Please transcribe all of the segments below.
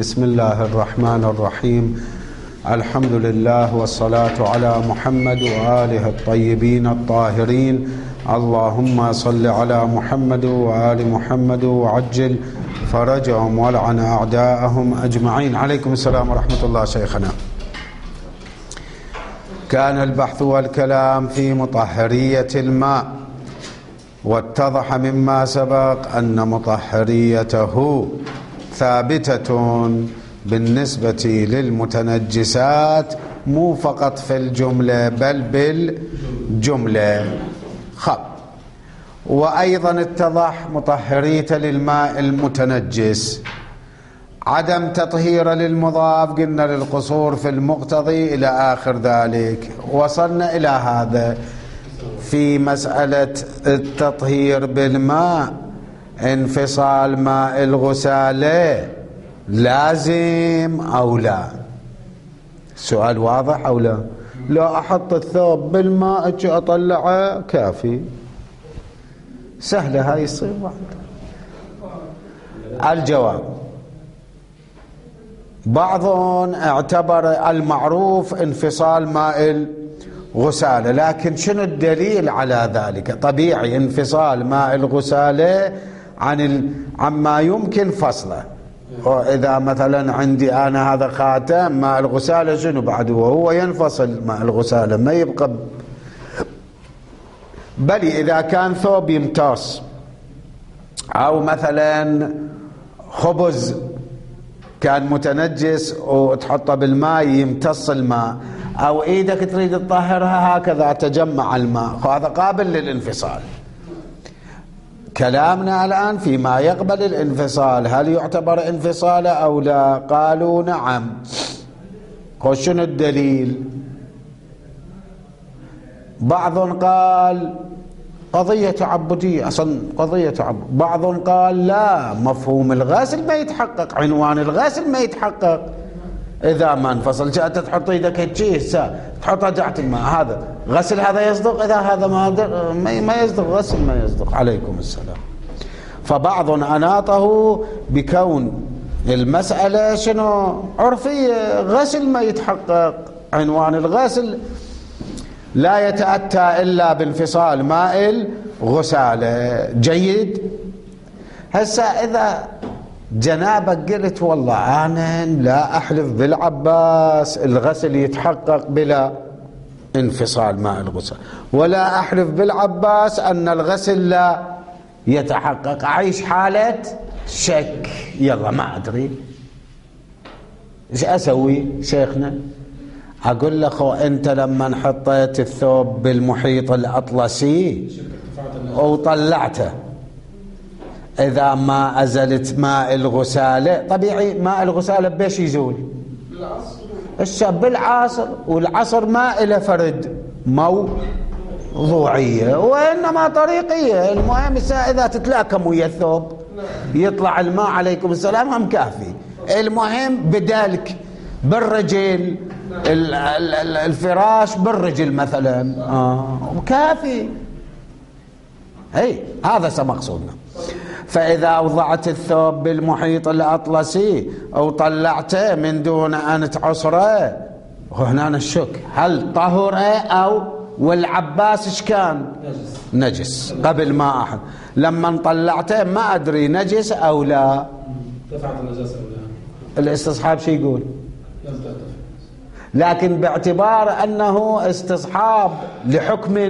بسم الله الرحمن الرحيم. الحمد لله والصلاة على محمد وآله الطيبين الطاهرين. اللهم صل على محمد وآل محمد وعجل فرجهم ولعن أعداءهم أجمعين. عليكم السلام ورحمة الله. شيخنا، كان البحث والكلام في مطهرية الماء، واتضح مما سبق أن مطهريته ثابتة بالنسبة للمتنجسات، مو فقط في الجملة بل بالجملة. وأيضا اتضح مطهرية للماء المتنجس، عدم تطهير للمضاف، قلنا للقصور في المقتضي إلى آخر ذلك. وصلنا إلى هذا في مسألة التطهير بالماء. انفصال ماء الغسالة لازم أو لا؟ السؤال واضح أو لا؟ لا أحط الثوب بالماء أجي أطلعه كافي، سهلة هاي يصير واحدة. الجواب، بعضهم اعتبر المعروف انفصال ماء الغسالة، لكن شنو الدليل على ذلك؟ طبيعي انفصال ماء الغسالة عما يمكن فصله. وإذا مثلا عندي أنا هذا خاتم، ماء الغسالة شنو بعد وهو ينفصل ماء الغسالة، ما يبقى. بل إذا كان ثوب يمتص، أو مثلا خبز كان متنجس وتحطه بالماء يمتص الماء، أو إيدك تريد تطهرها هكذا تجمع الماء، هذا قابل للانفصال. كلامنا الآن فيما يقبل الانفصال، هل يعتبر انفصال أو لا؟ قالوا نعم. شنو الدليل؟ بعض قال قضية تعبدية، أصلا قضية تعبد. بعض قال لا، مفهوم الغسل ما يتحقق، عنوان الغسل ما يتحقق إذا ما انفصل. جاءت تحط يدك هيك تحطها تحت الماء، هذا غسل، هذا يصدق. إذا هذا ما يصدق غسل، ما يصدق. عليكم السلام. فبعض أناطه بكون المسألة شنو عرفية، غسل ما يتحقق، عنوان الغسل لا يتأتى إلا بانفصال ماء الغسالة. جيد. هسا إذا جنابك قلت والله أنا لا أحلف بالعباس الغسل يتحقق بلا انفصال ماء الغسل، ولا أحلف بالعباس أن الغسل لا يتحقق، أعيش حالة شك. يلا ما أدري إيش أسوي شيخنا؟ أقول لك أنت لما حطيت الثوب بالمحيط الأطلسي وطلعته، إذا ما أزلت ماء الغسالة، طبيعي ماء الغسالة بيش يزول؟ بالعصر. والعصر ما إلى فرد موضوعية وإنما طريقية. المهم إذا تتلاكم ويا الثوب يطلع الماء، عليكم السلام، هم كافي. المهم بدالك بالرجل، الفراش بالرجل مثلا، وكافي. هذا مقصودنا. فإذا وضعت الثوب بالمحيط الأطلسي أو طلعته من دون أن تعصره، هنا الشك هل طهر أو والعباس إيش كان؟ نجس قبل ما أحد. لما طلعته ما أدري نجس أو لا. دفعت النجاسة أو لا؟ الاستصحاب شي يقول؟ لكن باعتبار أنه استصحاب لحكم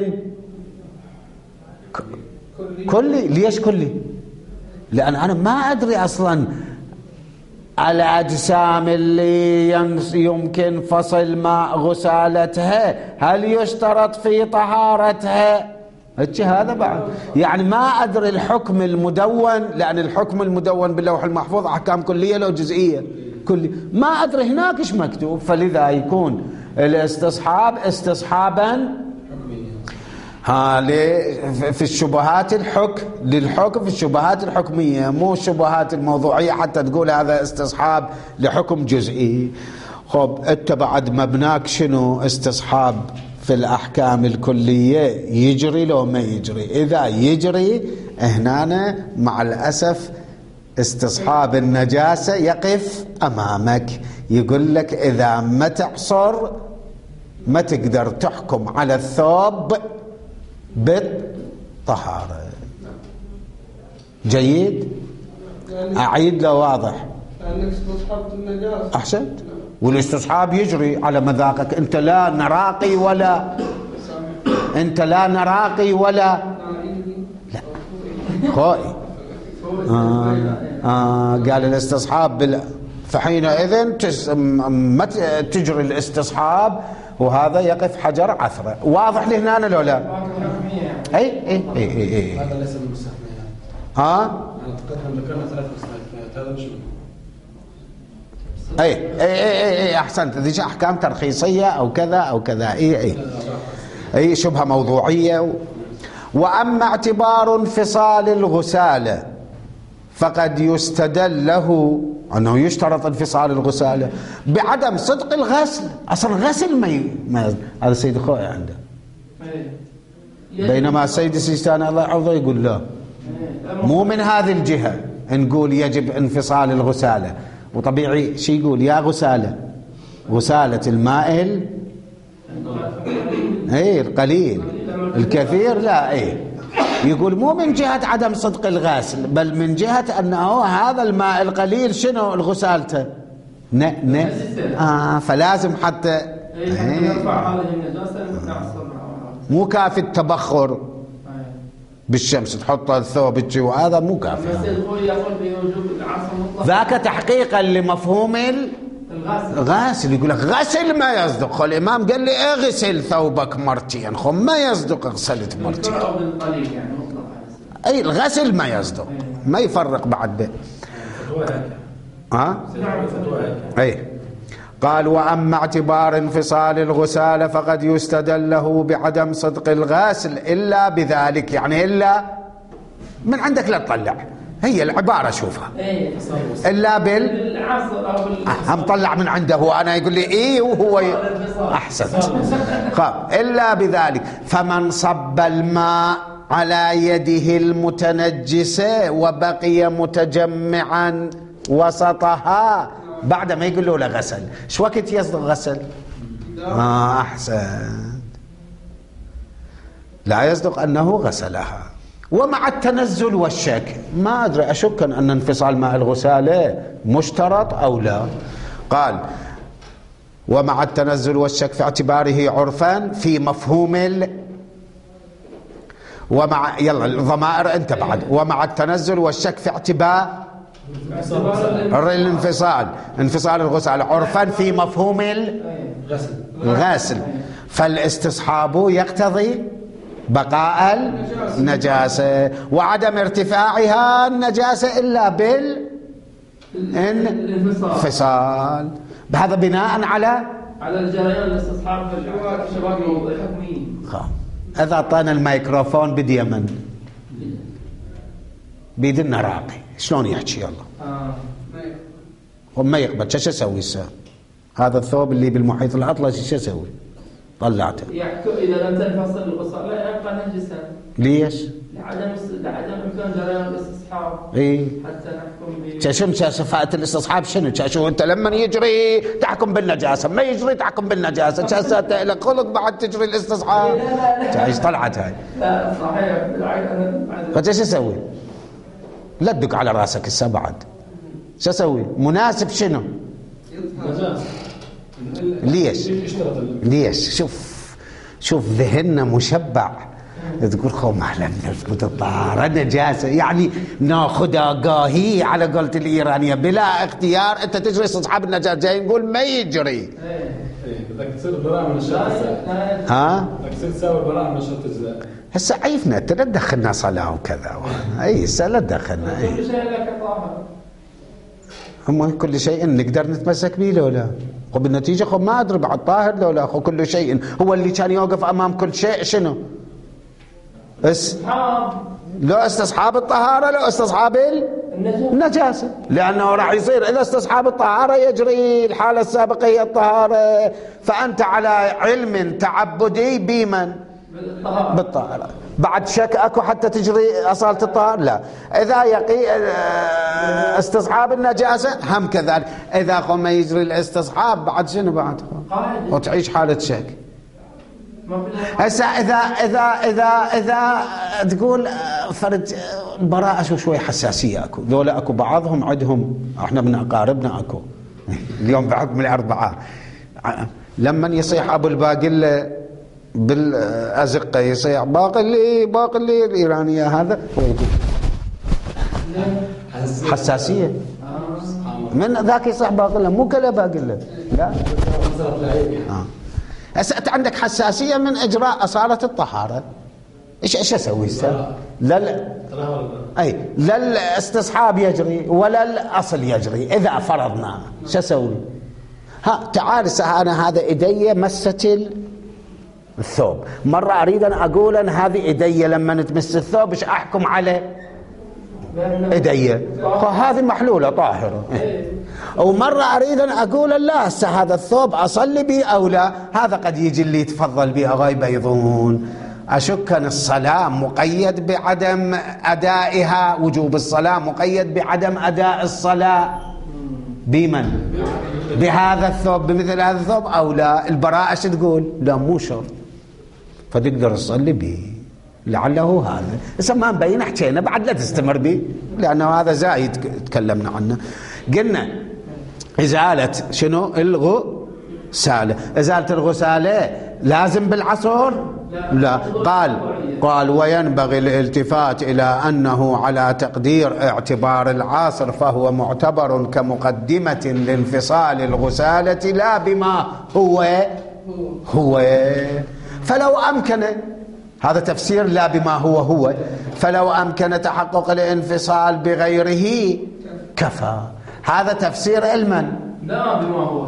كلي. ليش كلي؟ لأن أنا ما أدري أصلا الأجسام اللي يمكن فصل ماء غسالتها هل يشترط في طهارتها؟ هذا بعد يعني ما أدري الحكم المدون، لأن الحكم المدون باللوح المحفوظ أحكام كلية لو جزئية كلي، ما أدري هناك إيش مكتوب. فلذا يكون الاستصحاب استصحابا في الشبهات للحكم في الشبهات الحكمية، مو الشبهات الموضوعية حتى تقول هذا استصحاب لحكم جزئي. أنت بعد مبناك شنو؟ استصحاب في الأحكام الكلية يجري لو ما يجري؟ إذا يجري هنا مع الأسف استصحاب النجاسة يقف أمامك، يقول لك إذا ما تعصر ما تقدر تحكم على الثوب بالطهارة. جيد؟ أعيد له واضح. أحسنت. والاستصحاب يجري على مذاقك، أنت لا نراقي ولا لا خوي. قال الاستصحاب فحينئذ ما تجري الاستصحاب، وهذا يقف حجر عثرة. واضح لهنا لو لا؟ اي هذا ليس من المستثنيات. انا اعتقد ذكرنا 3 مستثنيات، هذا مش اي احسنت. ذي احكام ترخيصيه او كذا او كذا. اي شبهه موضوعيه. واما اعتبار انفصال الغساله فقد يستدل له انه يشترط انفصال الغساله بعدم صدق الغسل. اصلا غسل ما هذا سيد خوي عنده، بينما السيد السيستاني الله يحفظه يقول لا، مو من هذه الجهه نقول يجب انفصال الغساله. وطبيعي شي يقول يا غساله الماء القليل الكثير لا. يقول مو من جهة عدم صدق الغاسل، بل من جهة أنه هذا الماء القليل شنو الغسالته فلازم حتى مو كافي التبخر بالشمس تحط الثوب وهذا مو كافي. ذاك تحقيقا لمفهوم الغاسل. يقول لك غسل ما يصدق. الإمام قال لي اغسل ثوبك مرتين، ما يصدق غسلت مرتين. الغسل ما يصدق، ما يفرق بعد به. قال واما اعتبار انفصال الغسالة فقد يستدل له بعدم صدق الغاسل الا بذلك. يعني الا من عندك لا تطلع، هي العبارة شوفها الا هم طلع من عنده وانا يقول لي وهو احسنت. الا بذلك. فمن صب الماء على يده المتنجسة وبقي متجمعا وسطها بعد ما يقول له لا غسل، شو وقت يصدق غسل؟ أحسن، لا يصدق أنه غسلها. ومع التنزل والشك ما أدري، أشك أن انفصال ماء الغسالة مشترط أو لا. قال ومع التنزل والشك في اعتباره عرفا في مفهوم ومع يلا الضمائر انت بعد. ومع التنزل والشك في اعتبار انفصال الغسل عرفا في مفهوم الغسل، فالاستصحاب يقتضي بقاء النجاسة وعدم ارتفاعها النجاسة إلا بالانفصال. بهذا بناء على الجريان الاستصحاب في الشباب الحكميين. إذا أعطانا الميكروفون باليمن بيدنا راقي شلون يحكي يلا وما يقبل شو اسوي هذا الثوب اللي بالمحيط الأطلسي شو اسوي؟ طلعته يحكم إذا لم تنفصل الغسالة لا يبقى نجسا. ليش؟ لعدم إمكان جريان الاستصحاب. حتى نحكم شنو صفات الاستصحاب؟ شنو انت لما يجري تحكم بالنجاسة، ما يجري تحكم بالنجاسة، شاسات لك خلق بعد تجري الاستصحاب. ايش طلعت هاي؟ لا صحيح. فايش اسوي؟ لا تدق على راسك هسه بعد. شو اسوي؟ مناسب شنو؟ ليش؟ شوف ذهننا مشبع. تقول خو مهلا نثبت الطهارة نجاسة، يعني ناخذها قاهي على قولة الإيرانية بلا اختيار. أنت تجري استصحاب النجاسة، جاي نقول ما يجري. بدك تصير براءة من الشرط. بدك تصير تساوي براءة من الشرط الزائد. هسه عيفنا انت لا تدخلنا صلاة وكذا. هسه لا تدخلنا. كل شيء لك طاهر. هم كل شيء نقدر نتمسك به لو لا؟ وبالنتيجة ما أدري بعد طاهر لو لا. كل شيء هو اللي كان يوقف أمام كل شيء شنو؟ لو استصحاب الطهارة لو استصحاب النجاسة، لأنه راح يصير إذا استصحاب الطهارة يجري الحالة السابقة هي الطهارة. فأنت على علم تعبدي بمن؟ بالطهارة. بعد شك أكو حتى تجري أصالة الطهارة؟ لا. إذا يقي استصحاب النجاسة هم كذلك. إذا قم يجري الاستصحاب بعد شنو بعد؟ وتعيش حالة شك. هسه إذا تقول فرد براءة شوي حساسية أكو ذولا، أكو بعضهم عندهم، احنا من أقاربنا أكو اليوم بحكم الأربعاء لما يصيح أبو الباقلة بالأزقة يصيح باقلي الإيرانية هذا حساسية من ذاك يصيح باقلة مو كلا باقلة لا. هسه أنت عندك حساسية من إجراء أصالة الطهارة، إيش أسوي؟ لا الاستصحاب يجري ولا الأصل يجري. إذا فرضنا شو أسوي؟ تعال أنا هذا إيدي مست الثوب، مرة أريد أن أقول أن هذه إيدي لما نتمس الثوب إيش أحكم على إيدي؟ هذه محلولة طاهرة. ومرة أريد أن أقول لا هذا الثوب أصلي به أو لا، هذا قد يجي اللي يتفضل بها غايب أيضون. أشك أن الصلاة مقيد بعدم أدائها، وجوب الصلاة مقيد بعدم أداء الصلاة بمن؟ بهذا الثوب، بمثل هذا الثوب أو لا. البراءة شو تقول؟ لا مو شرط، فتقدر تصلي به لعله هذا. إذا ما مبين حكينا بعد لا تستمر به لأنه هذا زايد تكلمنا عنه. قلنا إزالة شنو؟ الغسالة. إزالة الغسالة لازم بالعصر؟ لا. قال وينبغي الالتفات إلى أنه على تقدير اعتبار العاصر فهو معتبر كمقدمة لانفصال الغسالة لا بما هو. فلو أمكن، هذا تفسير لا بما هو، فلو أمكن تحقق الانفصال بغيره كفى. هذا تفسير علما. لا بما هو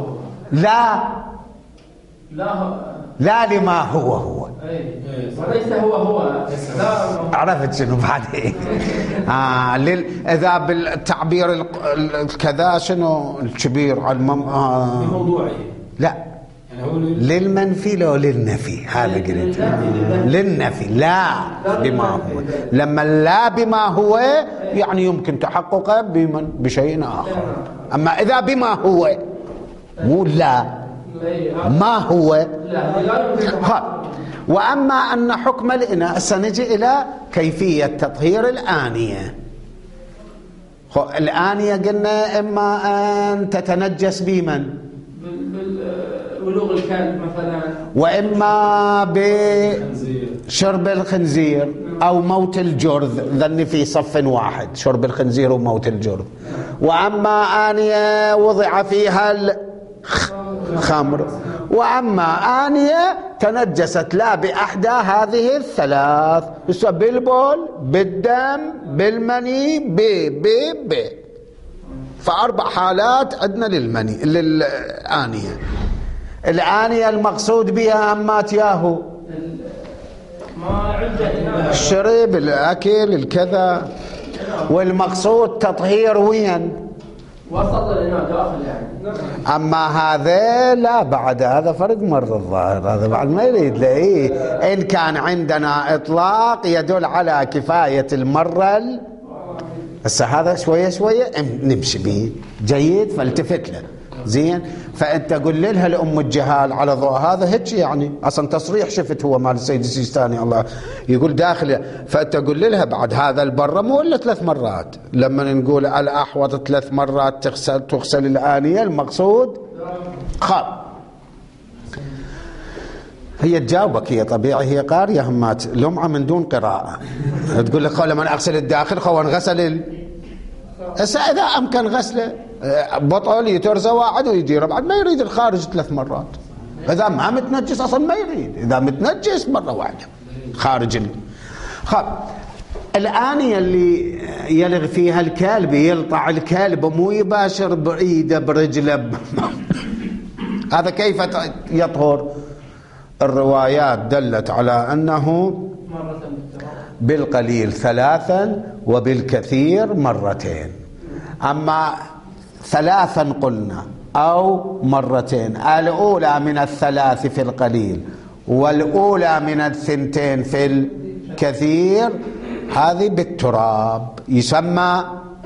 لا لما هو وليس هو عرفت شنو بعدين؟ إذا بالتعبير كذا شنو الكبير على موضوعي لا للمنفي لو للنفي، هذا قلت للنفي لا بما هو. لما لا بما هو يعني يمكن تحققه بشيء آخر. أما إذا بما هو مو لا ما هو. وأما أن حكم الإناء سنجي إلى كيفية تطهير الآنية. الآنية قلنا إما أن تتنجس بمن؟ بلوغ الكلب مثلا، وإما بشرب الخنزير أو موت الجرذ، ذن في صف واحد شرب الخنزير وموت الجرذ. وأما آنية وضع فيها الخمر، وأما آنية تنجست لا بأحدى هذه الثلاث، بالبول بالدم بالمني ب فأربع حالات عندنا للمني للآنية. الآنية المقصود بها أمات ياهو الشرب الأكل الكذا، والمقصود تطهير وين؟ وسط الإناء داخل يعني. أما هذا لا، بعد هذا فرق مرة الظاهر، هذا بعد ما يريد له. إن كان عندنا إطلاق يدل على كفاية المرة هسه هذا شوية نمشي به جيد، فالتفت له زين. فأنت قل لها لأم الجهال على ضوء هذا هيك يعني أصلا تصريح شفت هو مال السيد السيستاني الله يقول داخل. فأنت قل لها بعد هذا البرة مو إلا 3 مرات. لما نقول الأحوط 3 مرات تغسل الآنية المقصود هي تجاوبك، هي طبيعي هي قارية همات لمعة من دون قراءة. تقول لك لما أغسل الداخل خوان غسل إذا أمكن غسله بطل يترزى واحد ويجي بعد ما يريد الخارج 3 مرات. إذا ما متنجس أصلا ما يريد، إذا متنجس مرة واحدة خارج الآنية اللي يلغ فيها الكلب يلطع الكلب مو يباشر بعيدة برجله هذا كيف يطهر؟ الروايات دلت على أنه بالقليل 3 وبالكثير 2. أما 3 قلنا أو 2، الأولى من 3 في القليل والأولى من الثنتين في الكثير هذه بالتراب، يسمى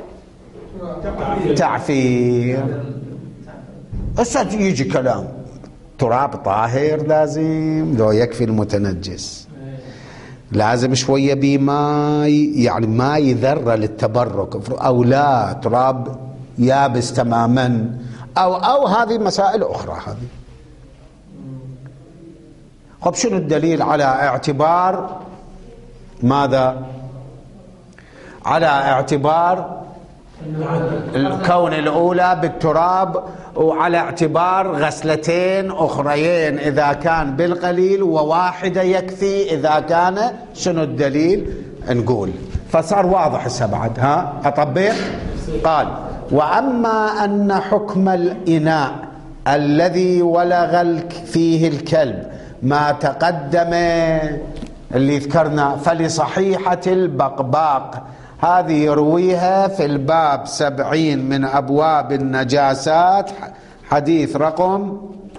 تعفير. هسه يجي كلام تراب طاهر لازم، لو يكفي المتنجس لازم شوية بماء، يعني ماء ذرة للتبرك، أو لا تراب يابس تماما، أو هذه مسائل أخرى. هذه طب شنو الدليل على اعتبار ماذا؟ على اعتبار الكون الأولى بالتراب، وعلى اعتبار غسلتين أخريين إذا كان بالقليل، وواحدة يكفي إذا كان. شنو الدليل؟ نقول فصار واضح هسه بعد. أطبق. قال: وأما أن حكم الإناء الذي ولغ فيه الكلب ما تقدم اللي ذكرنا، فلصحيحة البقباق، هذه يرويها في الباب 70 من أبواب النجاسات، حديث رقم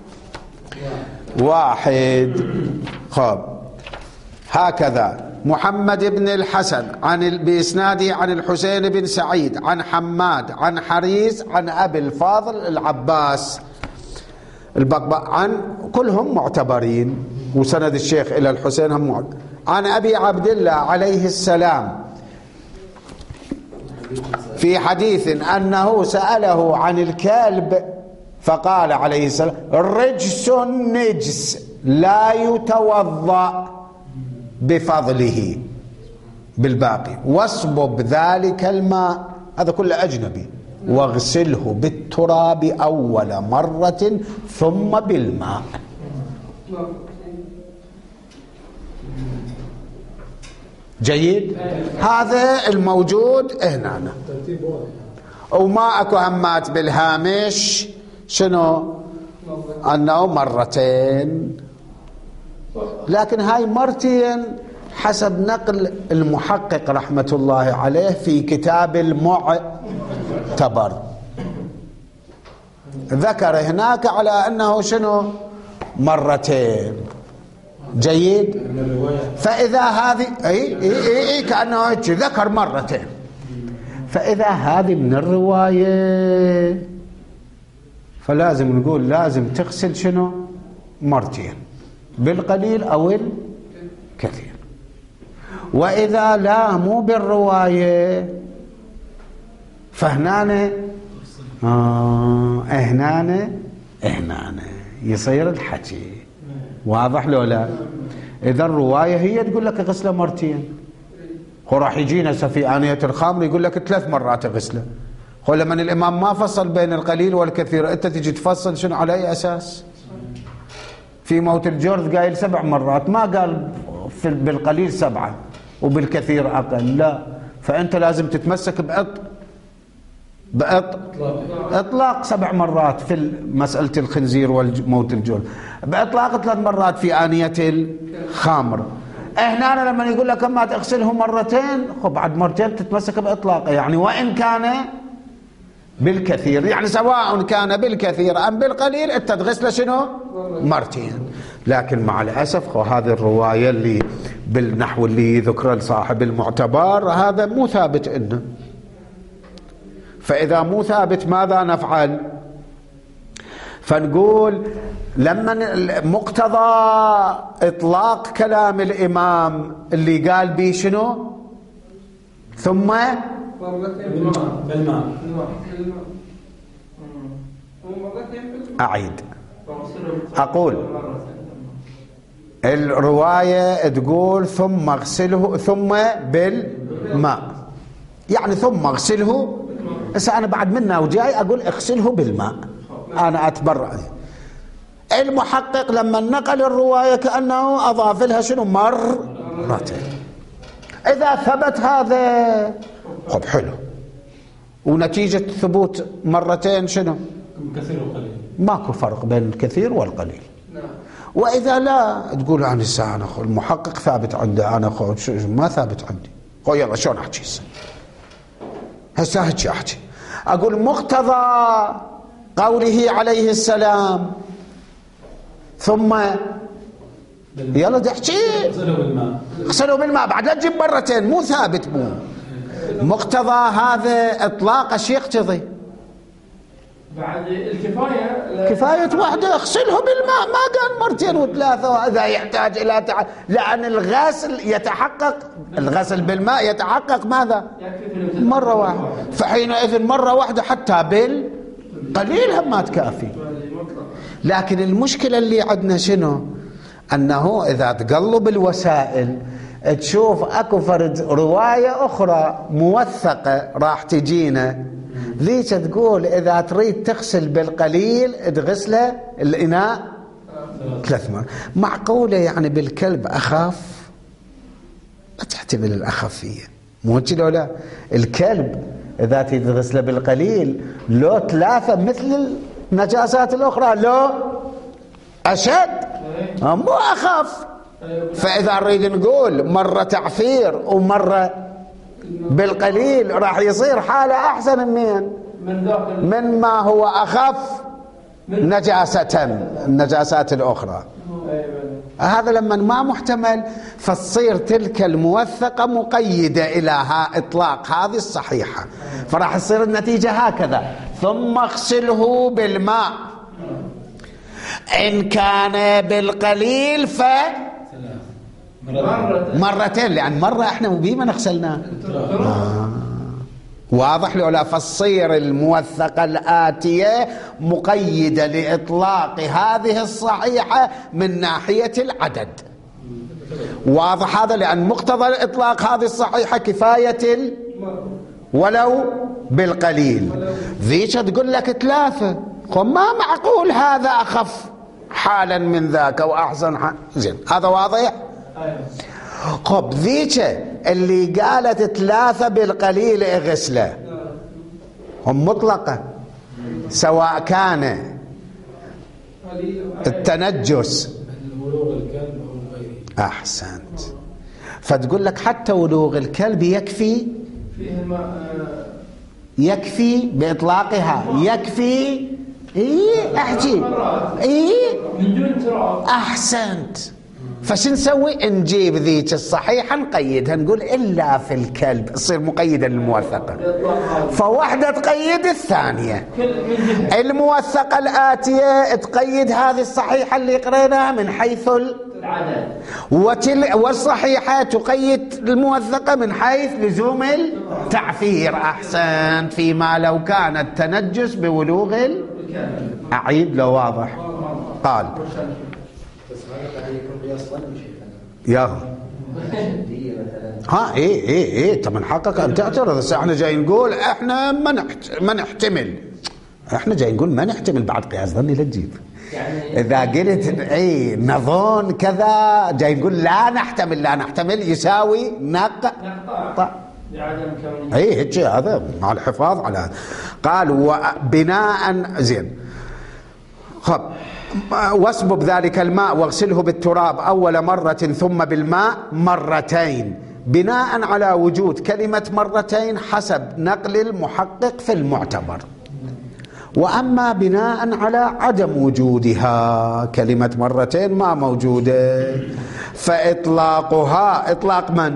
1. خب هكذا محمد بن الحسن بإسناده عن الحسين بن سعيد عن حماد عن حريز عن أبي الفاضل العباس البقباق، عن كلهم معتبرين، وسند الشيخ إلى الحسين هم معتبرين. عن أبي عبد الله عليه السلام في حديث أنه سأله عن الكلب فقال عليه السلام: رجس نجس لا يتوضأ بفضله بالباقي، واصبب ذلك الماء، هذا كله أجنبي، واغسله بالتراب أول مرة ثم بالماء. جيد. هذا الموجود هنا، وما اكو همات بالهامش شنو انه مرتين، لكن هاي مرتين حسب نقل المحقق رحمة الله عليه في كتاب المعتبر، ذكر هناك على انه شنو مرتين. جيد. فإذا هذه اي كأنه ذكر مرتين، فإذا هذه من الرواية فلازم نقول لازم تغسل شنو مرتين، بالقليل أو الكثير. وإذا لا مو بالرواية فهنانه هنانه يصير الحكي واضح لو لا؟ إذا الرواية هي تقول لك غسله مرتين، وراح يجينا في آنية الخمر يقول لك 3 مرات غسله. لما الإمام ما فصل بين القليل والكثير، أنت تجي تفصل شنو على أي أساس؟ في موت الجرذ قايل 7 مرات، ما قال بالقليل 7 وبالكثير أقل، لا. فأنت لازم تتمسك بإطلاق 7 مرات في مسألة الخنزير وموت الجرذ، بإطلاق 3 مرات في آنية الخمر. هنا لما يقول لك اما تغسله مرتين، بعد مرتين تتمسك بإطلاقه، يعني وإن كان بالكثير، يعني سواء كان بالكثير أم بالقليل أنت تغسله شنو مرتين. لكن مع الأسف هذه الرواية اللي بالنحو اللي ذكر صاحب المعتبر هذا مو ثابت إنه. فإذا مو ثابت ماذا نفعل؟ فنقول لما مقتضى إطلاق كلام الإمام اللي قال به شنو ثم أعيد أقول الرواية تقول ثم اغسله ثم بالماء، يعني ثم اغسله. هسه أنا بعد منا وجاي أقول اغسله بالماء، أنا أتبرع. المحقق لما نقل الرواية كأنه أضاف لها شنو مرتين. إذا ثبت هذا خب حلو، ونتيجة ثبوت مرتين شنو كثير وقليل، ماكو فرق بين الكثير والقليل. وإذا لا تقول أنا الساعة أنا المحقق ثابت عنده، أنا ما ثابت عندي. يلا شلون أحكي هسه هيك أحكي، أقول مقتضى قوله عليه السلام ثم يلا تحكي اغسله بالماء بعد لا تجيب مرتين، مو ثابت. مو مقتضى هذا اطلاق ايش يقتضي؟ بعد الكفاية كفاية واحدة اغسله بالماء، ما قال مرتين وثلاثة. وهذا يحتاج إلى لأن الغسل يتحقق، الغسل بالماء يتحقق ماذا؟ مرة واحدة. فحينئذ مرة واحدة حتى بالقليل هم ما تكافي. لكن المشكلة اللي عندنا شنو؟ أنه إذا تقلب الوسائل تشوف أكو فرد رواية أخرى موثقة راح تجينا ذيك تقول إذا تريد تغسل بالقليل تغسله الإناء 3 مرات. معقولة يعني بالكلب أخف؟ لا تحتمل الأخفية، مو كذا ولا؟ الكلب إذا تريد تغسله بالقليل لو 3 مثل النجاسات الأخرى، لو أشد مو أخف. فإذا نريد نقول مرة تعفير ومرة بالقليل راح يصير حالة أحسن من ما هو أخف نجاسة النجاسات الأخرى. هذا لما ما محتمل فتصير تلك الموثقة مقيدة إلى إطلاق هذه الصحيحة، فراح تصير النتيجة هكذا: ثم اغسله بالماء، إن كان بالقليل مرتين، لأن مرة احنا بما نغسلناه. واضح لولا؟ فتصير الموثقة الآتية مقيدة لإطلاق هذه الصحيحة من ناحية العدد. واضح هذا؟ لأن مقتضى إطلاق هذه الصحيحة كفاية ولو بالقليل. ذيك تقول لك 3، ما معقول هذا أخف حالا من ذاك وأحسن زين. هذا واضح؟ خب ذيك اللي قالت 3 بالقليل اغسله هم مطلقة، سواء كان التنجس أحسنت. فتقول لك حتى ولوغ الكلب يكفي بإطلاقها، يكفي. احكي من دون تراب. أحسنت. فش نسوي؟ نجيب ذيك الصحيحة نقيدها، نقول إلا في الكلب، تصير مقيدة للموثقة، فواحدة تقيد الثانية. الموثقة الآتية تقيد هذه الصحيحة اللي قريناها من حيث العدد، والصحيحة تقيد الموثقة من حيث لزوم التعفير. أحسن. فيما لو كان التنجس بولوغ أعيد لو واضح. قال يا ايه طب من حقك ان تعترض. بس احنا جاي نقول احنا ما نحتمل، احنا جاي نقول ما نحتمل بعد قياس ظني لا تجيب. اذا قلت نظن كذا جاي نقول لا نحتمل يساوي نقطع هيك. هذا مع الحفاظ على هذا. قال وبناء زين. خب واسبب ذلك الماء واغسله بالتراب أول مرة ثم بالماء مرتين، بناء على وجود كلمة مرتين حسب نقل المحقق في المعتبر. وأما بناء على عدم وجودها كلمة مرتين ما موجودة، فإطلاقها إطلاق من؟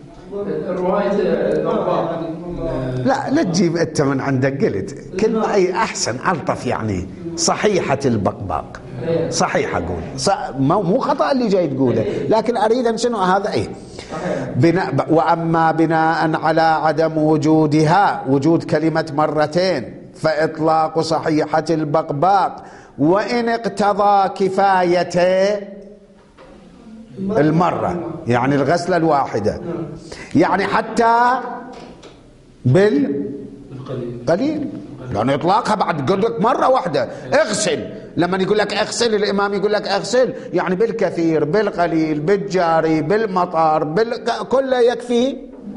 لا تجيب أنت من عندك. قلت كلمة أي أحسن ألطف، يعني صحيحة البقباق، صحيحة قول مو خطأ اللي جاي تقوله، لكن أريد أن شنو هذا وأما بناء على عدم وجودها وجود كلمة مرتين فإطلاق صحيحة البقباق وإن اقتضى كفاية المرة، يعني الغسلة الواحدة، يعني حتى بالقليل، لأنه إطلاقها بعد يقول لك مرة واحدة اغسل. لما يقول لك اغسل، الإمام يقول لك اغسل يعني بالكثير بالقليل بالجاري بالمطر كله يكفي.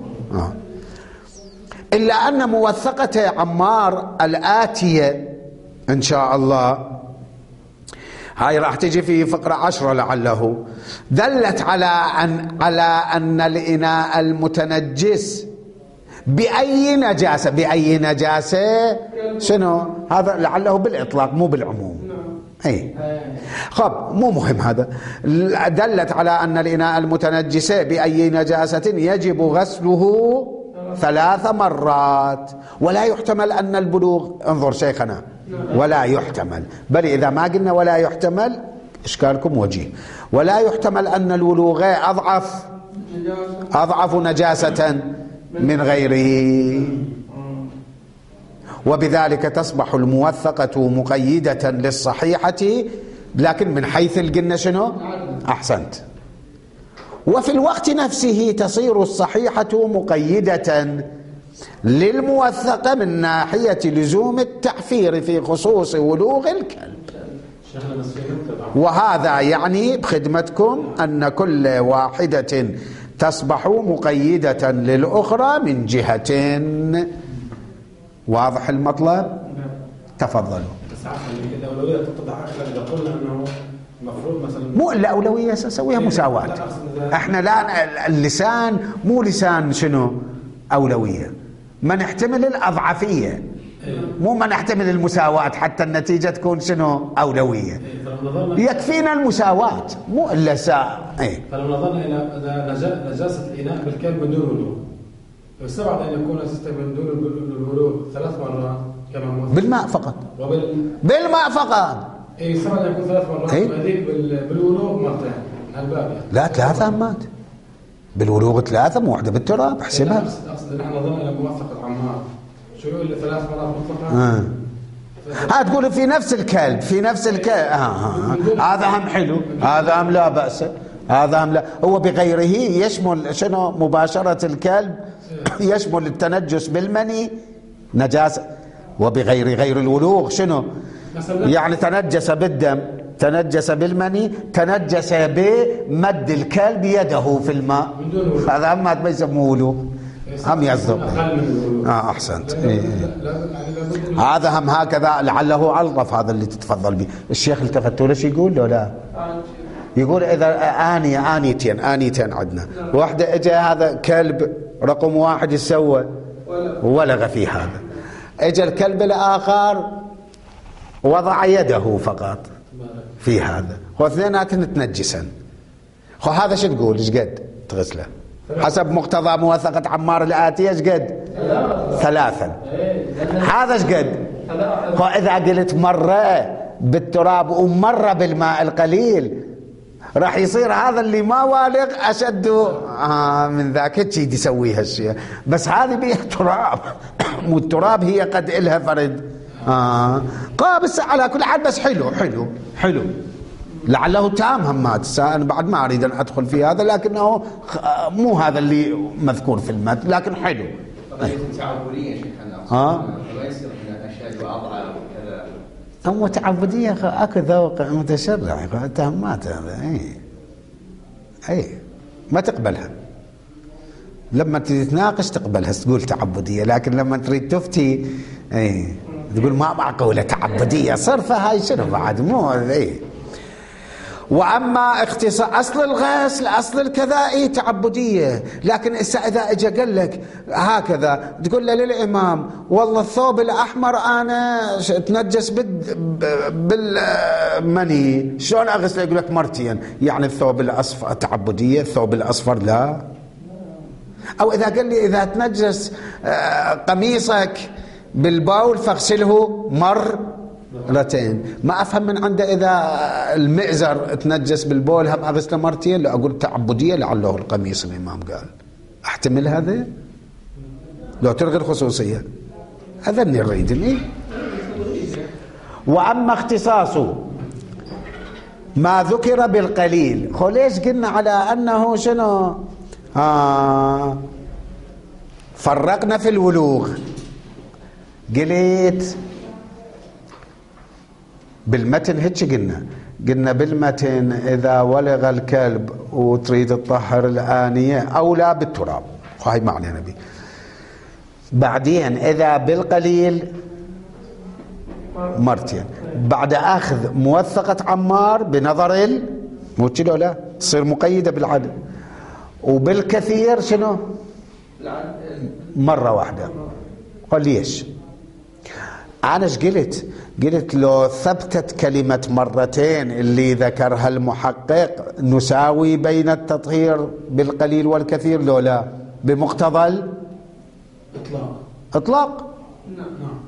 إلا أن موثقة عمار الآتية إن شاء الله هاي راح تجي في فقرة 10 لعله، دلت على أن الإناء المتنجس بأي نجاسة. بأي نجاسة شنو هذا؟ لعله بالإطلاق مو بالعموم. اي خب مو مهم هذا. دلت على أن الإناء المتنجس بأي نجاسة يجب غسله 3 مرات. ولا يحتمل أن البلوغ، انظر شيخنا، ولا يحتمل، بل إذا ما قلنا ولا يحتمل إشكالكم وجيه. ولا يحتمل أن الولوغ أضعف نجاسة من غيره، وبذلك تصبح الموثقة مقيدة للصحيحة، لكن من حيث القلنا شنو؟ أحسنت. وفي الوقت نفسه تصير الصحيحة مقيدة للموثقة من ناحية لزوم التعفير في خصوص ولوغ الكلب. وهذا يعني بخدمتكم أن كل واحدة تصبح مقيدة للأخرى من جهة. واضح المطلب؟ تفضلوا. بس الأولوية تتضح أكثر إذا قلنا أنه المفروض مثلا مو الأولوية سويها مساواة. احنا لا، اللسان مو لسان شنو أولوية، ما نحتمل الأضعفية، مو ما نحتمل المساواة حتى النتيجة تكون شنو أولوية. يكفينا المساواة مو اللسان. فلو نظرنا إلى نجاسة الإناء بالكلب من دون ولوغ، يستبعد أن يكون نجاسته من دون الولوغ 3 مرات كما بالماء فقط. بالماء فقط. يستبعد أن يكون 3 مرات وهذيك بالولوغ مرتين. هالباب يعني. لا 3 أمات بالولوغ 3 مو واحدة بالتراب. احسبها. أقصد نحن نظرنا إلى موثقة عمار، شو اللي 3 مرات مطلقة. تقول في نفس الكلب، في نفس الكلب. هذا هم حلو، هذا هم لا بأس، هذا هم لا. هو بغيره يشمل شنو؟ مباشرة الكلب يشمل التنجس بالمني نجاسة، وبغير غير الولوغ شنو؟ يعني تنجس بالدم، تنجس بالمني، تنجس بمد الكلب يده في الماء، هذا هم ما يسموه ولوغ، هم يصدق. أحسنت. هذا هم هكذا لعله ألطف هذا اللي تتفضل به. الشيخ التفتوا ليش يقول له لا؟ يقول إذا آنيتين عندنا، واحدة اجى هذا كلب رقم 1 يسوى ولغ في هذا، اجى الكلب الآخر وضع يده فقط في هذا، واثنيناتهم تنجسا. هذا شو تقول؟ ايش قد تغسله؟ حسب مقتضى موثقة عمار الآتية ايش قد؟ 3. هذا ايش قد؟ إذا قلت مرة بالتراب ومرة بالماء القليل راح يصير هذا اللي ما والغ أشد من ذاك. هيك يسوي هالشيء، بس هذه بيها تراب والتراب هي قد إلها فرد. بس على كل حال بس حلو لعله تام همات. أنا بعد ما أريد أن أدخل في هذا، لكنه مو هذا اللي مذكور في المتن، لكن حلو. تعبدية شيخنا. ويصير من أشد وأضعف وكذا. هو تعبدية أكو ذوق متشرع تهمات هذا. أي ما تقبلها. لما تتناقش تقبلها تقول تعبدية، لكن لما تريد تفتي تقول ما معقولة تعبدية صرفها. هاي شنو بعد؟ مو وأما اختصاص أصل الغسل أصل الكذا تعبدية، لكن إذا اجى قال لك هكذا تقول له للإمام والله الثوب الأحمر أنا تنجس بالمني، شلون أغسله؟ يقول لك مرتين. يعني الثوب الأصفر تعبدية، الثوب الأصفر لا. أو إذا قال لي إذا تنجس قميصك بالبول فاغسله مرتين، ما أفهم من عنده إذا المئزر تنجس بالبول هم أغسله مرتين. لا أقول تعبدية لعله القميص الإمام قال أحتمل هذا لو تلغي الخصوصية. هذا اللي نريد. وأما اختصاص ما ذكر بالقليل، ليش قلنا على أنه شنو فرقنا في الولوغ؟ قلت بالمتن هيك قلنا بالمتن إذا ولغ الكلب وتريد تطهر الآنية أو لا بالتراب، هاي معنى نبي. بعدين إذا بالقليل مرتين، بعد أخذ موثقة عمار بنظر مو كده لا تصير مقيدة بالعدد، وبالكثير شنو مرة واحدة. قال ليش؟ أنا ايش قلت؟ قلت لو ثبتت كلمة مرتين اللي ذكرها المحقق نساوي بين التطهير بالقليل والكثير لو لا بمقتضى إطلاق. نعم.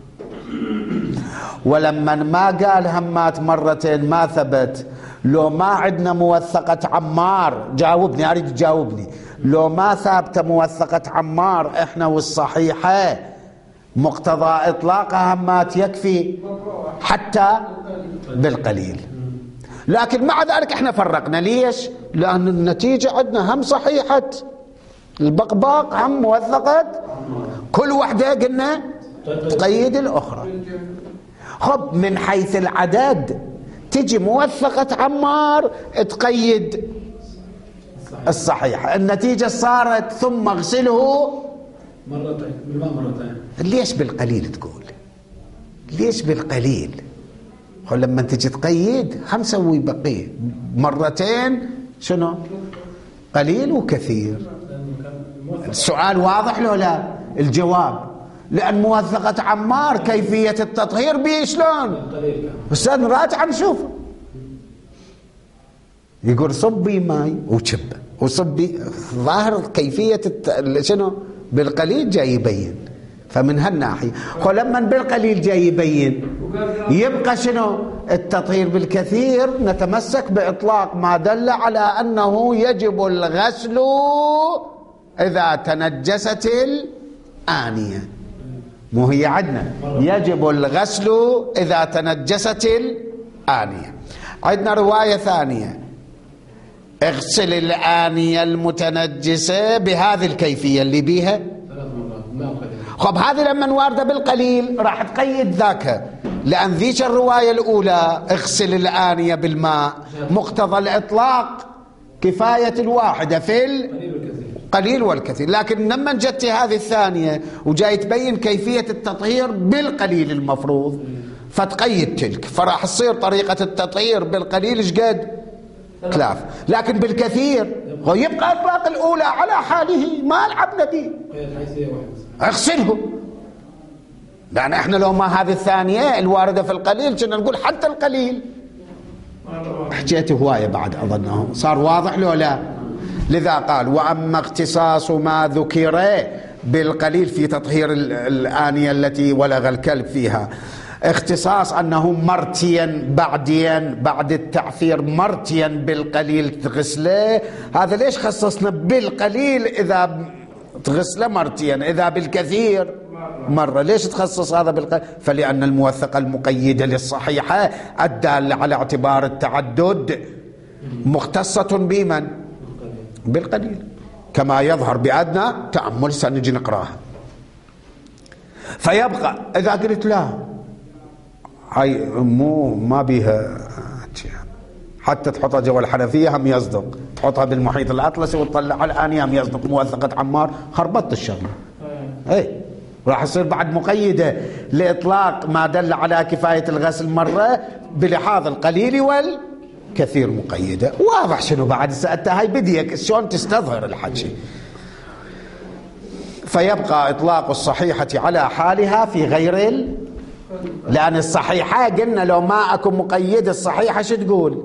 ولما ما قال همات مرتين ما ثبت. لو ما عندنا موثقة عمار، جاوبني أريد تجاوبني، لو ما ثابت موثقة عمار إحنا والصحيحة مقتضى إطلاقها همات يكفي حتى بالقليل. لكن مع ذلك إحنا فرقنا. ليش؟ لأن النتيجة عندنا هم صحيحة البقباق هم موثقة، كل واحدة قلنا تقيد الأخرى. خب من حيث العدد تجي موثقة عمار تقيد الصحيحة. النتيجة صارت ثم اغسله مرتين بالماء مرتين. ليش بالقليل تقول؟ ليش بالقليل؟ لما تجي تقيد هم سوي بقية مرتين شنو؟ قليل وكثير. السؤال واضح لو لا؟ الجواب لأن موثقة عمار كيفية التطهير بيه شلون؟ أستاذ راجع نشوف. يقول صبي ماي وشبه وصبي ظاهر كيفية شنو؟ بالقليل جاي يبين. فمن هالناحية لما بالقليل جاي يبين يبقى شنو؟ التطهير بالكثير نتمسك بإطلاق ما دل على أنه يجب الغسل إذا تنجست الآنية. مو هي عندنا يجب الغسل إذا تنجست الآنية. عندنا رواية ثانية اغسل الآنية المتنجسة بهذه الكيفية اللي بيها 3 مرات. خب هذه لما واردة بالقليل راح تقيد ذاك، لأن ذيك الرواية الأولى اغسل الآنية بالماء مقتضى الإطلاق كفاية الواحدة في القليل والكثير. لكن لما جت هذه الثانية وجاي تبين كيفية التطهير بالقليل المفروض فتقيد تلك، فراح تصير طريقة التطهير بالقليل ايش قد 3. لكن بالكثير يبقى إطلاق الأولى على حاله ما لعبنا به اغسله. لأن احنا لو ما هذه الثانية الواردة في القليل كنا نقول حتى القليل. حكيت هواية بعد أظنه صار واضح لو لا؟ لذا قال وأما اختصاص ما ذكر بالقليل في تطهير الآنية التي ولغ الكلب فيها، اختصاص أنه مرتيا بعديا بعد التعفير مرتيا بالقليل تغسله. هذا ليش خصصنا بالقليل إذا تغسله مرتيا، إذا بالكثير مرة؟ ليش تخصص هذا بالقليل؟ فلأن الموثقة المقيدة للصحيحة الدالة على اعتبار التعدد مختصة بمن؟ بالقليل، كما يظهر بأدنى تأمل سنجي نقراها. فيبقى إذا قلت لا هاي ما بيها حتى تحطها جوا الحنفية هم يصدق، تحطها بالمحيط الأطلسي وتطلع الآنية هم يصدق موثقة عمار، خربطت الشغلة. اي راح يصير بعد مقيدة لإطلاق ما دل على كفاية الغسل مرة بلحاظ القليل والكثير مقيدة. واضح شنو بعد سألتها هاي بديك شلون تستظهر الحكي. فيبقى إطلاق الصحيحة على حالها في غير لأن الصحيحة قلنا لو ما أكو مقيد الصحيحة شو تقول؟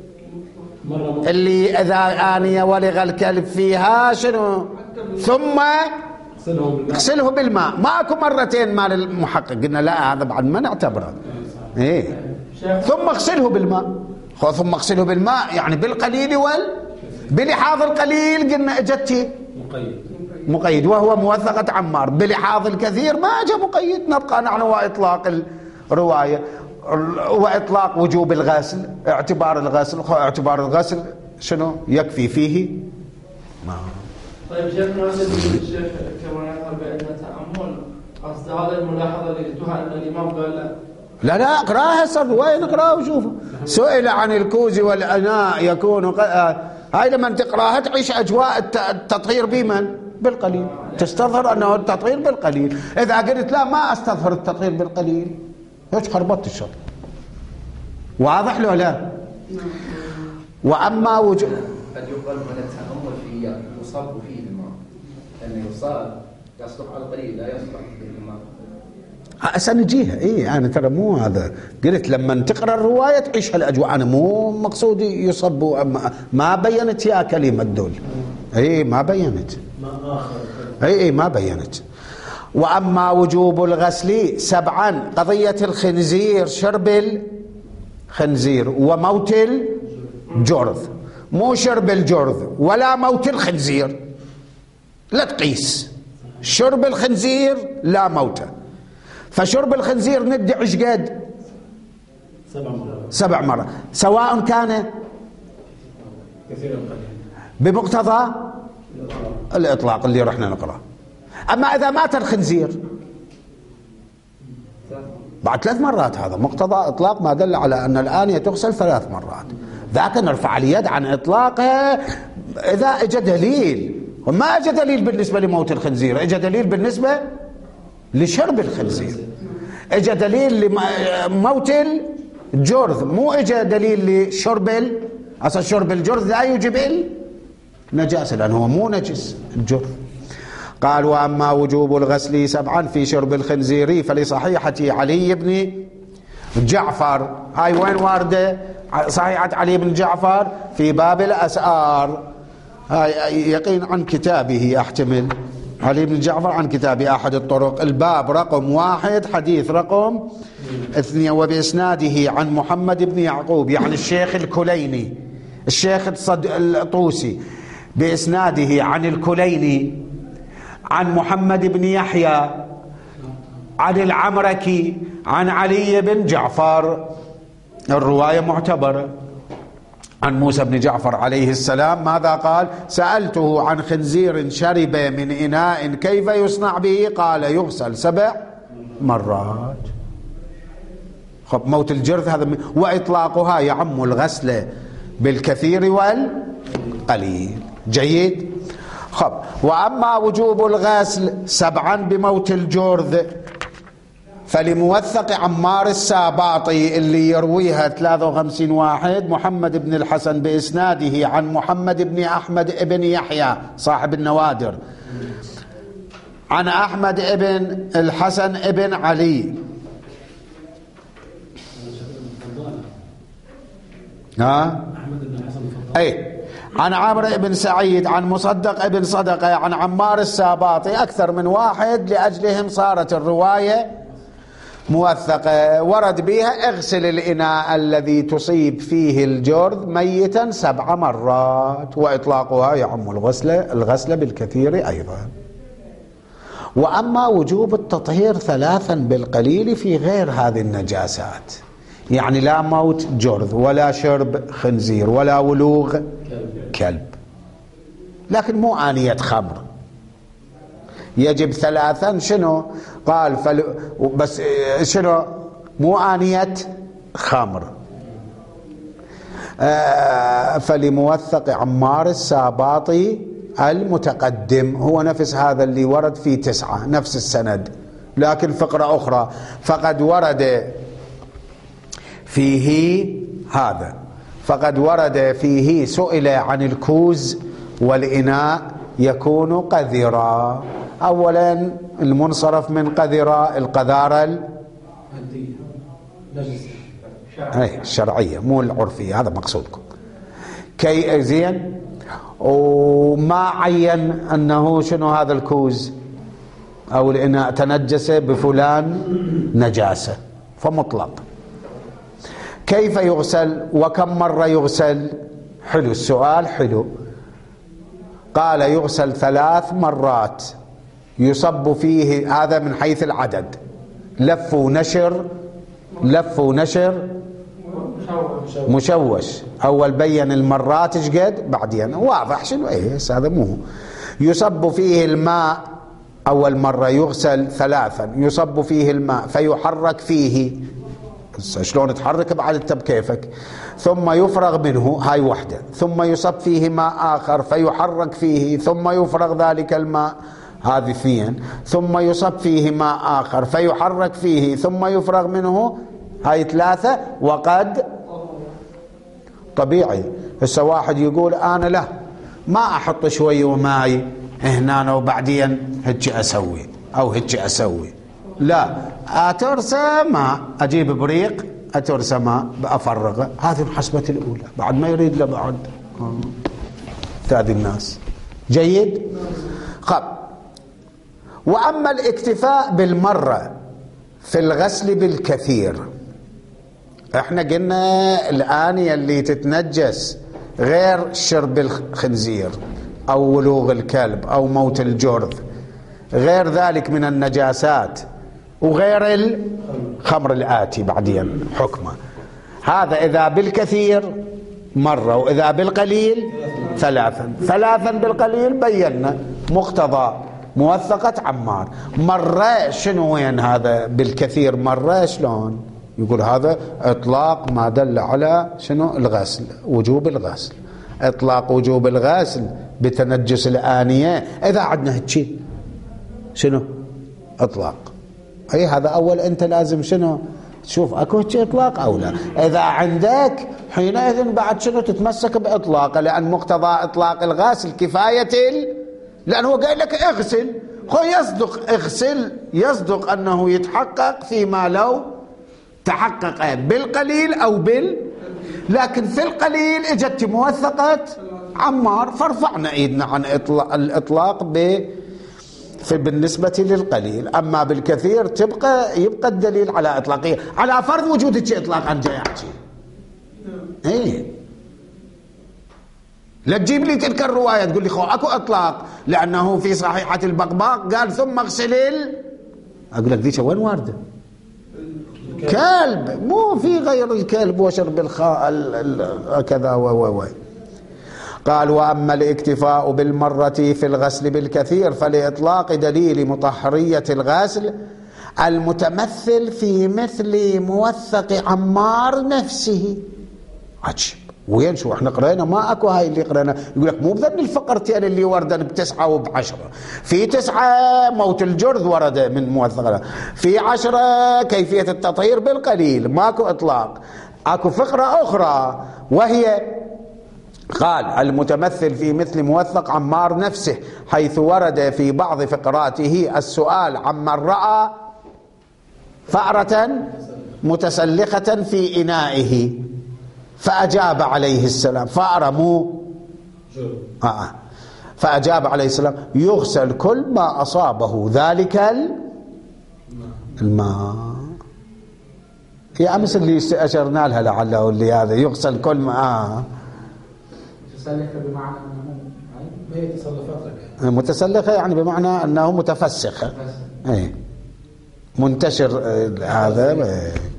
اللي إذا آنية ولغ الكلب فيها شنو؟ ثم اغسله بالماء. ما أكو مرتين مال المحقق قلنا لا هذا بعد ما نعتبره. إيه ثم اغسله بالماء. ثم اغسله بالماء يعني بالقليل بلحاظ القليل قلنا اجت مقيد وهو موثقة عمار، بلحاظ الكثير ما اجى مقيد. نبقى نحن واطلاق الرواية واطلاق وجوب الغسل اعتبار الغسل شنو يكفي فيه ما. طيب شيخنا هذا الشيخ كما يظهر بأن تأمل قصد هذا الملاحظة اللي قلتوها أن الإمام قال لا اقراها صار وين اقراها وشوفها. سئل عن الكوز والأناء يكون هاي لما تقراها تعيش أجواء التطهير بمن؟ بالقليل، تستظهر أنه التطهير بالقليل. إذا قلت لا ما أستظهر التطهير بالقليل ايش خربطت الشغل. واضح له لا؟ وأما وجود قد يقال من التأمل فيه يصاب فيه الماء، لأنه يصاب يصلح على القليل لا يصلح سنجيها. اي انا ترى مو هذا قلت لما تقرا الروايه تعيش هالاجواء، انا مو مقصودي يصب ما بينت يا كلمه دول. اي ما بينت، اي ما بينت. واما وجوب الغسل 7 قضيه الخنزير، شرب الخنزير وموت الجرذ، مو شرب الجرذ ولا موت الخنزير، لا تقيس. شرب الخنزير لا موته، فشرب الخنزير ندعي ايش قد 7 مرات سواء كان بمقتضى الإطلاق اللي رحنا نقرأ. أما إذا مات الخنزير بعد 3 مرات، هذا مقتضى إطلاق ما دل على أن الآنية تغسل 3 مرات، ذاك نرفع اليد عن إطلاقها إذا اجى دليل. وما اجى دليل بالنسبة لموت الخنزير، اجى دليل بالنسبة لشرب الخنزير، اجى دليل لموت الجرذ، مو اجى دليل لشرب اصلا شرب الجرذ لا يوجب النجاسة لأنه هو مو نجس الجرذ. قال وأما وجوب الغسل 7 في شرب الخنزير فلصحيحة علي بن جعفر. هاي وين واردة صحيحة علي بن جعفر؟ في باب الأسآر. هاي يقين عن كتابه، أحتمل علي بن جعفر عن كتابه أحد الطرق، الباب رقم 1 حديث رقم 2 وبإسناده عن محمد بن يعقوب يعني الشيخ الكليني، الشيخ الطوسي، بإسناده عن الكليني عن محمد بن يحيى عن العمركي عن علي بن جعفر. الرواية معتبرة. عن موسى بن جعفر عليه السلام ماذا قال؟ سألته عن خنزير شرب من إناء كيف يصنع به؟ قال يغسل 7 مرات. خب موت الجرذ هذا وإطلاقها يعم الغسل بالكثير والقليل. جيد. خب وأما وجوب الغسل 7 بموت الجرذ فلموثق عمار الساباطي اللي يرويها 53 واحد محمد بن الحسن بإسناده عن محمد بن أحمد بن يحيى صاحب النوادر عن أحمد بن الحسن بن علي عن عمرو بن سعيد عن مصدق بن صدقة عن عمار الساباطي أكثر من واحد، لأجلهم صارت الرواية موثقة. ورد بها اغسل الإناء الذي تصيب فيه الجرذ ميتا 7 مرات، وإطلاقها يعم الغسل بالكثير أيضا. وأما وجوب التطهير 3 بالقليل في غير هذه النجاسات، يعني لا موت جرذ ولا شرب خنزير ولا ولوغ كلب، لكن مو آنية خمر، يجب 3. شنو قال؟ بس شنو؟ مو آنية خمر. فلموثق عمار الساباطي المتقدم هو نفس هذا اللي ورد في 9 نفس السند، لكن فقرة أخرى. فقد ورد فيه هذا، فقد ورد فيه سئل عن الكوز والإناء يكون قذرا. أولا المنصرف من قذرا القذارة الشرعية مو العرفية، هذا مقصودكم. كي زين وما عين أنه شنو هذا الكوز أو الإناء تنجس بفلان نجاسة، فمطلق. كيف يغسل وكم مرة يغسل؟ حلو السؤال، حلو. قال يغسل 3 مرات يصب فيه، هذا من حيث العدد، لف ونشر، لف ونشر مشوش. أول بين المرات ايش قد، بعدين واضح شنو هذا مو. يصب فيه الماء، أول مرة يغسل 3 يصب فيه الماء فيحرك فيه، شلون تحرك بعد انت بكيفك، ثم يفرغ منه، هاي وحده، ثم يصب فيه ماء آخر فيحرك فيه ثم يفرغ ذلك الماء، هذه 2، ثم يصب فيه ماء آخر فيحرك فيه ثم يفرغ منه، هاي 3. وقد طبيعي هسه واحد يقول أنا لا ما أحط شوي وماي هنا وبعدين هيك أسوي أو هيك أسوي، لا، أترسى ماء، أجيب بريق أترسى ماء أفرغه، هذه الحسبة الأولى. بعد ما يريد له بعد تأذي الناس. جيد. خب. وأما الاكتفاء بالمرة في الغسل بالكثير، احنا قلنا الآنية اللي تتنجس غير شرب الخنزير أو ولوغ الكلب أو موت الجرذ، غير ذلك من النجاسات، وغير الخمر الآتي بعدين حكمه. هذا إذا بالكثير مرة، وإذا بالقليل ثلاثا. ثلاثا بالقليل بينا مقتضى موثقة عمار. مرة شنو وين هذا بالكثير؟ مرة شلون؟ يقول هذا إطلاق ما دل على شنو؟ الغسل، وجوب الغسل، إطلاق وجوب الغسل بتنجس الآنية. إذا عدنا هيك شنو؟ إطلاق. أي هذا أول أنت لازم شنو؟ تشوف أكو هيك إطلاق أو لا. إذا عندك حينئذ بعد شنو؟ تتمسك بإطلاقه، لأن مقتضى إطلاق الغسل كفاية لأنه هو قال لك اغسل. هو يصدق اغسل، يصدق أنه يتحقق فيما لو تحقق بالقليل أو لكن في القليل اجت موثقة عمار، فارفعنا ايدنا عن الإطلاق بالنسبة للقليل. أما بالكثير يبقى الدليل على إطلاقية، على فرض وجود شيء إطلاق عن جاياتي. ايه، لا تجيب لي تلك الرواية تقول لي خو اكو إطلاق لأنه في صحيحة البقباق قال ثم اغسل أقول لك ذيك وين واردة؟ كلب، مو في غير الكلب وشرب كذا قال. وأما الاكتفاء بالمرة في الغسل بالكثير فلإطلاق دليل مطهرية الغسل المتمثل في مثل موثق عمار نفسه. عجيب، وين شو احنا قرينا؟ ما اكو هاي اللي قرينا. يقول لك مو بذن الفقرتين اللي وردن ب9 وب10. في 9 موت الجرذ ورد من موثقة، في 10 كيفية التطهير بالقليل، ماكو إطلاق. اكو فقرة أخرى وهي قال المتمثل في مثل موثق عمار نفسه، حيث ورد في بعض فقراته السؤال عمن رأى فأرة متسلخة في إنائه فأجاب عليه السلام. فأرة مو فأجاب عليه السلام يغسل كل ما أصابه ذلك الماء. يا أمس اللي أشرنا لها لعله اللي هذا يغسل كل ما متسلخة بمعنى أنه هي تصلفات متسلخة، يعني بمعنى أنه متفسخة. ايه، منتشر هذا.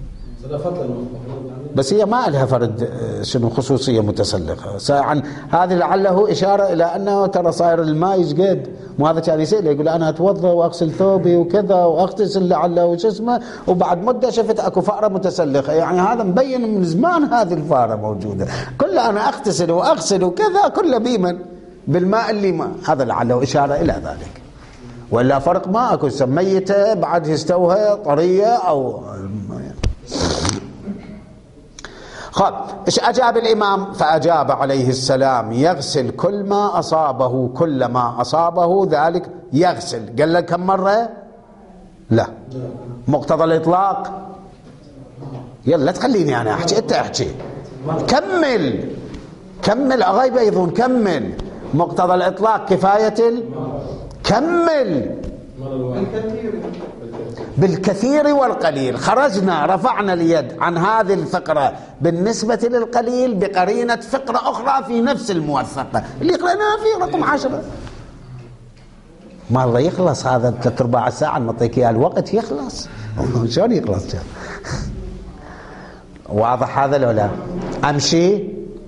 بس هي ما لها فرد شنو خصوصية متسلخة. عن هذه لعله إشارة إلى أنه ترى صاير الماء يشقد، مو هذا كان يسأل يقول أنا أتوضأ وأغسل ثوبي وكذا وأغتسل لعله وش اسمه، وبعد مدة شفت أكو فأرة متسلخة. يعني هذا مبين من زمان هذه الفأرة موجودة، كل أنا أغتسل وأغسل وكذا كله بيمن بالماء اللي ما هذا لعله إشارة إلى ذلك. ولا فرق ما أكو ميتة بعد استوها طرية أو خب. إيش أجاب الإمام؟ فأجاب عليه السلام يغسل كل ما أصابه، كل ما أصابه ذلك يغسل. قال لك كم مرة؟ لا. مقتضى الإطلاق. يلا تخليني أنا أحكي، أنت أحكي. كمل أغايب أيضا، كمل. مقتضى الإطلاق كفاية كمل بالكثير والقليل. خرجنا رفعنا اليد عن هذه الفقرة بالنسبة للقليل بقرينة فقرة أخرى في نفس الموثقة اللي قرأناها في رقم 10. ما الله يخلص هذا 3/4 ساعة نعطيك إياه الوقت يخلص. شلون يخلص؟ واضح هذا لو لا؟ أمشي.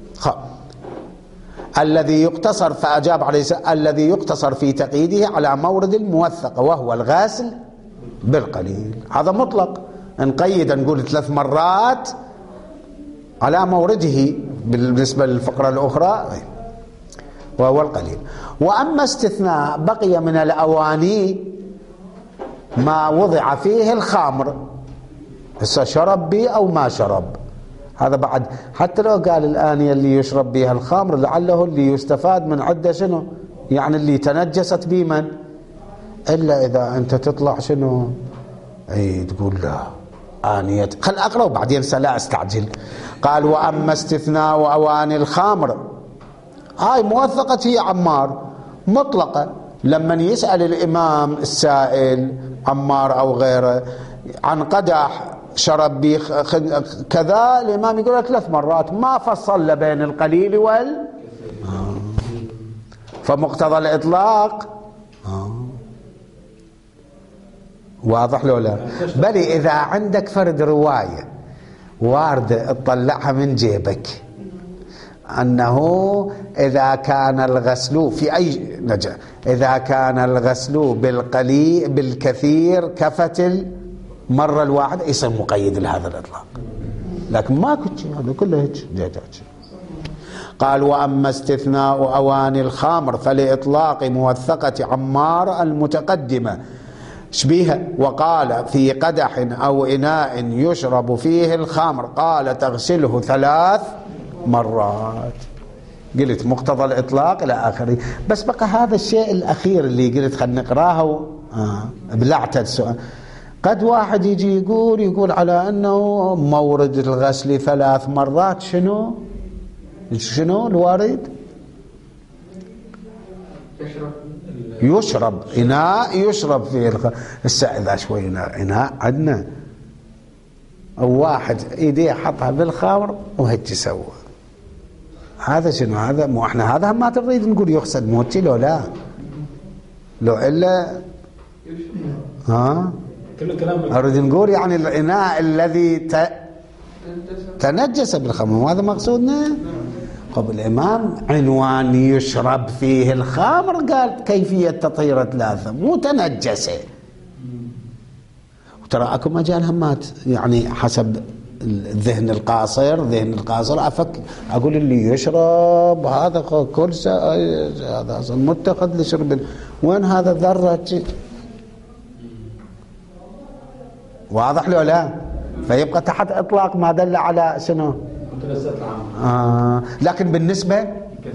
الذي يقتصر فأجاب عليه الذي يقتصر في تقييده على مورد الموثقة وهو الغاسل بالقليل. هذا مطلق، نقيد نقول 3 مرات على مورده بالنسبة للفقرة الأخرى وهو القليل. وأما استثناء بقي من الأواني ما وضع فيه الخمر، هسه شرب به أو ما شرب، هذا بعد حتى لو قال الآنية اللي يشرب بها الخمر لعله اللي يستفاد من عدة شنو يعني اللي تنجست به من؟ إلا إذا أنت تطلع شنو؟ أي تقول لا آنية، خل أقرأ وبعدين لا أستعجل. قال وأما استثناء أواني الخمر، هاي موثقة هي عمار مطلقة. لما يسأل الإمام السائل عمار أو غيره عن قدح شرب بي كذا، الإمام يقول 3 مرات، ما فصل بين القليل فمقتضى الإطلاق واضح لو لا؟ بل إذا عندك فرد رواية واردة تطلعها من جيبك أنه إذا كان الغسل في أي نجا، إذا كان الغسل بالقليل بالكثير كفت المرة الواحدة، يصير مقيد لهذا الإطلاق. لكن ما كنت هذا كله هيك. قال وأما استثناء أواني الخمر فلإطلاق موثقة عمار المتقدمة شبيها. وقال في قدح أو إناء يشرب فيه الخمر قال تغسله 3 مرات. قلت مقتضى الإطلاق إلى آخره. بس بقى هذا الشيء الأخير اللي قلت خلنا نقراه بلعت السؤال. قد واحد يجي يقول على أنه مورد الغسل 3 مرات. شنو الوارد؟ يشرب إناء يشرب فيه السائل. شوي إناء عندنا أو واحد إيديه حطها بالخمر وهيك سوى. هذا شنو هذا؟ مو احنا هذا ما تريد نقول يغسل موتي لو لا لو إلا أريد نقول يعني الإناء الذي تنجس بالخمر، وهذا مقصودنا. قبل الإمام عنوان يشرب فيه الخمر قال كيفية تطهير 3 مو تنجسه. وترى اكو مجال همات يعني حسب الذهن القاصر اقول اللي يشرب هذا كل هذا اصلا متخذ لشرب. وين هذا ذره؟ واضح له لا؟ فيبقى تحت اطلاق ما دل على شنو؟ لكن بالنسبه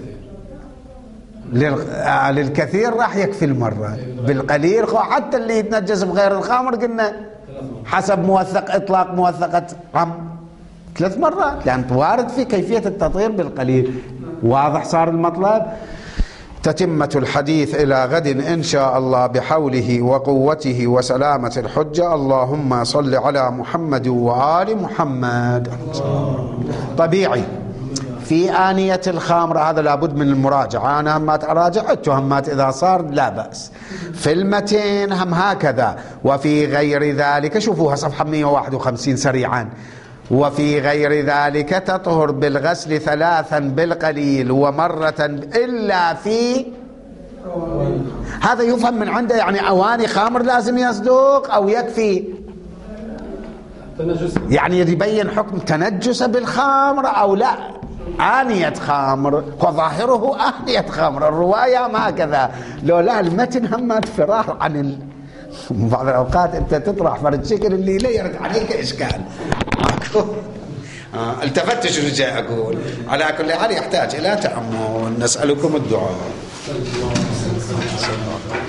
للكثير راح يكفي المرة، بالقليل حتى اللي يتنجس بغير الخمر قلنا حسب موثق إطلاق موثقة عم 3 مرات، لأن وارد في كيفية التطهير بالقليل. واضح صار المطلب؟ تتمة الحديث إلى غد إن شاء الله بحوله وقوته وسلامة الحجة. اللهم صل على محمد وآل محمد. طبيعي في آنية الخمر هذا لابد من المراجعة. أنا همات أراجع التهمات إذا صار لا بأس. في المتين هم هكذا. وفي غير ذلك شوفوها صفحة 151 سريعا. وفي غير ذلك تطهر بالغسل 3 بالقليل ومرة إلا في هذا يفهم من عنده يعني أواني خمر لازم يصدق أو يكفي يعني يبين حكم تنجس بالخمر أو لا آنية خمر وظاهره آنية خمر. الرواية ما كذا لو لا المتن هم فرار عن بعض الأوقات أنت تطرح فرد شكل اللي لا يرد عليك إشكال. التفتش رجاء أقول. على كل حال يحتاج إلى تأمل. نسألكم الدعاء.